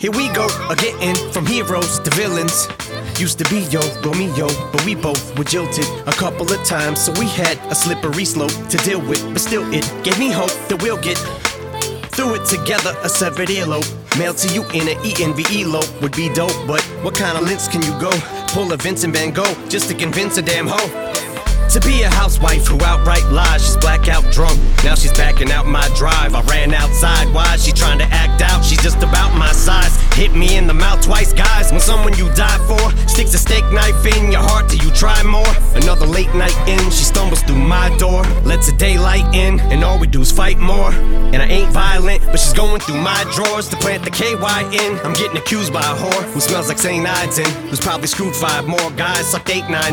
Here we go, getting from heroes to villains. Used to be yo, Romeo, but we both were jilted a couple of times, so we had a slippery slope to deal with. But still, it gave me hope that we'll get through it together. A severed earlobe mailed to you in an ENVE lope would be dope, but what kind of lengths can you go? Pull a Vincent Van Gogh just to convince a damn hoe to be a housewife who outright lies. She's blackout drunk, now she's backing out my drive. I ran outside, why is she trying to act out? She's just about my size, hit me in the mouth twice, guys. When someone you die for sticks a steak knife in your heart, do you try more? Another late night in, she stumbles through my door, lets the daylight in, and all we do is fight more. And I ain't violent, but she's going through my drawers to plant the KY in. I'm getting accused by a whore who smells like St. Ides and who's probably screwed 5 more guys, sucked 8, 9